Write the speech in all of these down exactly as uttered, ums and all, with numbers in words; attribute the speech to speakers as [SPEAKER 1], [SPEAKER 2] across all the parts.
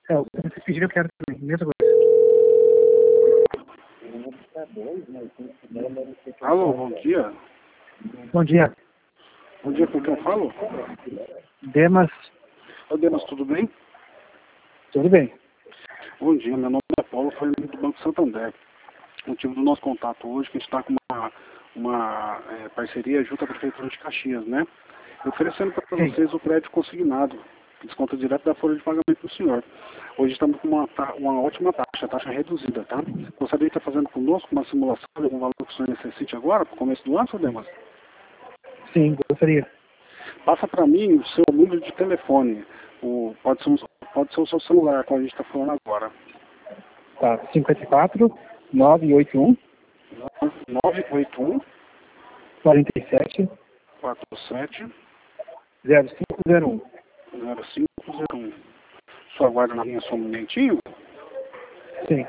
[SPEAKER 1] É, o que vocês pediram eu quero também, mesma coisa.
[SPEAKER 2] Alô, bom dia.
[SPEAKER 1] Bom dia.
[SPEAKER 2] Bom dia, com quem eu falo?
[SPEAKER 1] Demas,
[SPEAKER 2] Ô, Demas, tudo bem?
[SPEAKER 1] tudo bem?
[SPEAKER 2] Bom dia, meu nome é Paulo, falo do Banco Santander. O motivo do nosso contato hoje é que a gente está com uma, uma é, parceria junto à Prefeitura de Caxias, né? Oferecendo para
[SPEAKER 1] Sim.
[SPEAKER 2] vocês o crédito consignado, que desconta direto da folha de pagamento do senhor. Hoje estamos com uma, ta- uma ótima taxa, taxa reduzida, tá? Gostaria de estar fazendo conosco uma simulação de algum valor que o senhor necessite agora, para o começo do ano, seu Demas?
[SPEAKER 1] Sim, gostaria.
[SPEAKER 2] Passa para mim o seu número de telefone. O, pode, ser um, pode ser o seu celular, como a gente está falando agora.
[SPEAKER 1] Tá, cinquenta e quatro, nove oito um,
[SPEAKER 2] nove oito um,
[SPEAKER 1] quarenta e sete,
[SPEAKER 2] quatro sete,
[SPEAKER 1] zero cinco zero um.
[SPEAKER 2] zero cinco zero um. Só aguarda na linha só um momentinho.
[SPEAKER 1] Sim,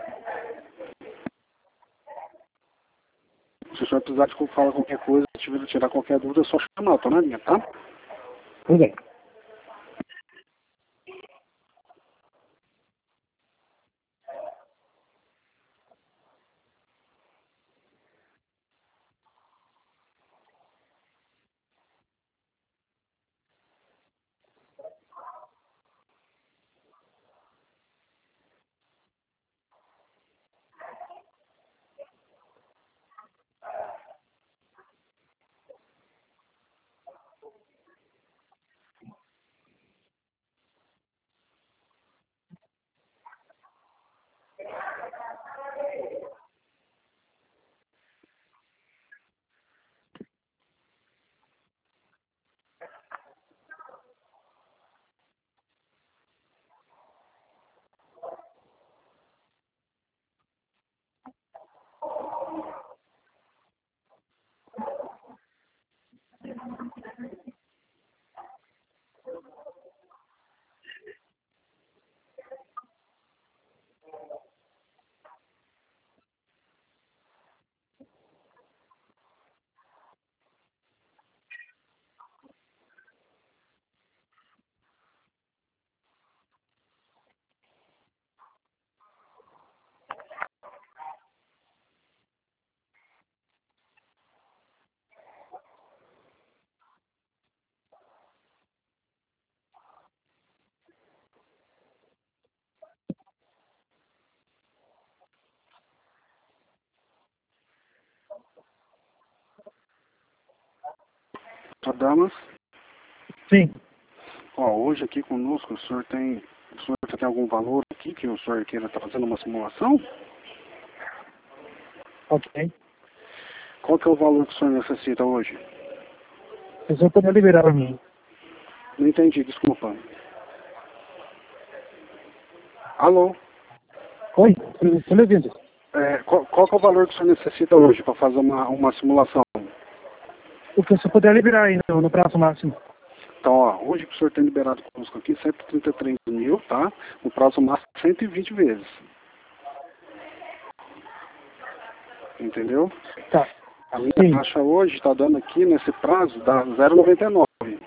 [SPEAKER 2] Se o senhor precisar de falar qualquer coisa, se tiver de tirar qualquer dúvida, é só chamar, eu tô na linha, tá?
[SPEAKER 1] tudo bem.
[SPEAKER 2] Só damas.
[SPEAKER 1] Sim,
[SPEAKER 2] Ó, hoje aqui conosco, o senhor tem, o senhor tem algum valor aqui que o senhor queira estar fazendo uma simulação?
[SPEAKER 1] ok.
[SPEAKER 2] Qual que é o valor que o senhor necessita hoje?
[SPEAKER 1] Se o senhor puder liberar para mim.
[SPEAKER 2] Não entendi, desculpa. Alô?
[SPEAKER 1] Oi, estou lhe ouvindo.
[SPEAKER 2] É, qual, qual que é o valor que o senhor necessita hoje para fazer uma, uma simulação?
[SPEAKER 1] O que o senhor puder liberar aí no, no prazo máximo.
[SPEAKER 2] Então, ó, hoje que o senhor tem liberado conosco aqui, cento e trinta e três mil, tá? O prazo máximo cento e vinte vezes. Entendeu?
[SPEAKER 1] Tá,
[SPEAKER 2] A minha
[SPEAKER 1] sim,
[SPEAKER 2] taxa hoje está dando aqui, nesse prazo, dá zero vírgula noventa e nove.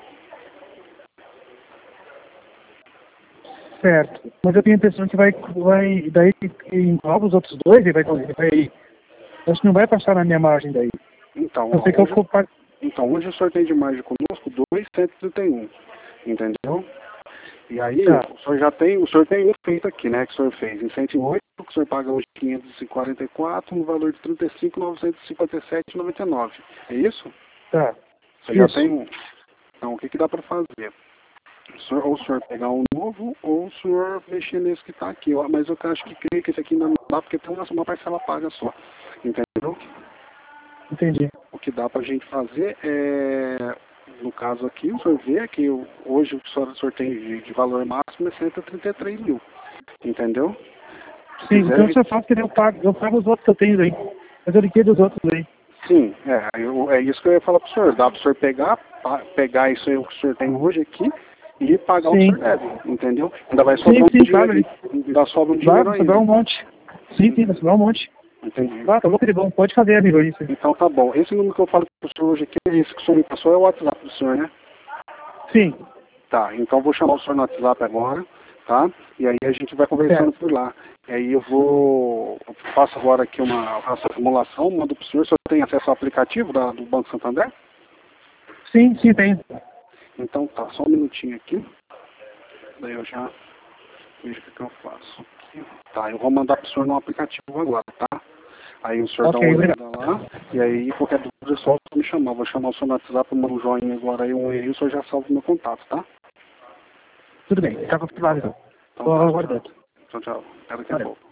[SPEAKER 1] certo. Mas eu tenho a impressão que vai, vai daí engloba os outros dois e vai, vai, acho que não vai passar na minha margem daí.
[SPEAKER 2] Então,
[SPEAKER 1] Eu
[SPEAKER 2] ó,
[SPEAKER 1] sei que eu
[SPEAKER 2] hoje,
[SPEAKER 1] vou pagar.
[SPEAKER 2] então, hoje o senhor tem de margem conosco dois mil cento e trinta e um. Entendeu? E aí,
[SPEAKER 1] Tá,
[SPEAKER 2] o senhor já tem, o senhor tem um feito aqui, né? Que o senhor fez em cento e oito, que o senhor paga hoje quinhentos e quarenta e quatro, no valor de trinta e cinco mil novecentos e cinquenta e sete reais e noventa e nove centavos. É isso?
[SPEAKER 1] tá.
[SPEAKER 2] Você já
[SPEAKER 1] Isso.
[SPEAKER 2] tem um. Então, o que, que dá para fazer? O senhor, ou o senhor pegar um novo, ou o senhor mexer nesse que está aqui. Ó. Mas eu acho que creio que esse aqui ainda não dá, porque tem uma, uma parcela paga só. Entendeu?
[SPEAKER 1] Entendi.
[SPEAKER 2] O que dá para a gente fazer é, no caso aqui, o senhor vê que o- hoje o senhor, o senhor tem de, de valor máximo é cento e trinta e três mil. Entendeu? Se
[SPEAKER 1] Sim,
[SPEAKER 2] quiser, a
[SPEAKER 1] então se
[SPEAKER 2] gente-
[SPEAKER 1] eu faço, eu pago, eu pago os outros que eu tenho aí. Mas eu liquido os outros aí.
[SPEAKER 2] sim, é, eu- é isso que eu ia falar para o senhor. Dá para o senhor pegar, pa- pegar isso aí que o senhor tem hoje aqui e pagar o que o
[SPEAKER 1] Sim.
[SPEAKER 2] senhor deve, entendeu? Ainda vai
[SPEAKER 1] Sim,
[SPEAKER 2] sobrar um
[SPEAKER 1] sim, claro.
[SPEAKER 2] dinheiro, ainda sobra um
[SPEAKER 1] Vai,
[SPEAKER 2] dinheiro
[SPEAKER 1] vai
[SPEAKER 2] ainda.
[SPEAKER 1] sobrar um monte. Sim, sim, vai sobrar um monte.
[SPEAKER 2] Entendi.
[SPEAKER 1] Ah, tá bom, que bom. Pode fazer, amigo, isso.
[SPEAKER 2] Então tá bom. Esse número que eu falo para o senhor hoje aqui, esse que o senhor me passou é o WhatsApp do senhor, né?
[SPEAKER 1] Sim,
[SPEAKER 2] Tá, então vou chamar o senhor no WhatsApp agora, tá? E aí a gente vai conversando por lá. E aí eu vou, eu faço agora aqui uma, faço a simulação, mando pro senhor. O senhor tem acesso ao aplicativo da, do Banco Santander?
[SPEAKER 1] Sim, sim, tem.
[SPEAKER 2] Então tá, só um minutinho aqui. Daí eu já vejo o que, que eu faço aqui. Tá, eu vou mandar pro senhor no aplicativo agora, tá? Aí o senhor
[SPEAKER 1] Ok,
[SPEAKER 2] dá uma
[SPEAKER 1] obrigado.
[SPEAKER 2] olhada lá, e aí qualquer dúvida é só me chamar. Vou chamar o senhor no WhatsApp, mando um joinha agora aí, um e o senhor já salva o meu contato, tá?
[SPEAKER 1] Tudo bem, está confirmado então.
[SPEAKER 2] Então
[SPEAKER 1] Estou
[SPEAKER 2] tá,
[SPEAKER 1] aguardando.
[SPEAKER 2] tchau, tchau. Até daqui a
[SPEAKER 1] Valeu.
[SPEAKER 2] pouco.